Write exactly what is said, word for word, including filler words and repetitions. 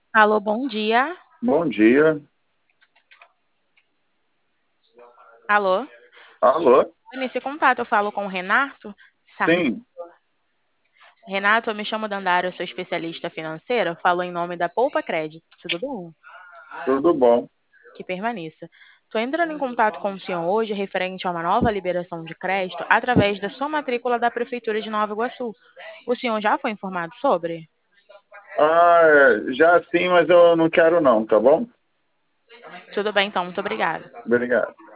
Alô, bom dia. Bom dia. Alô? Alô? Nesse contato eu falo com o Renato Sarmento. Sim, Renato, eu me chamo Dandara, eu sou especialista financeira, falo em nome da Poupa Crédito. Tudo bom? tudo bom. Que permaneça. Estou entrando em contato com o senhor hoje referente a uma nova liberação de crédito através da sua matrícula da Prefeitura de Nova Iguaçu. O senhor já foi informado sobre? Ah, é, já sim, mas eu não quero não, tá bom? Tudo bem, então, muito obrigada. Obrigado.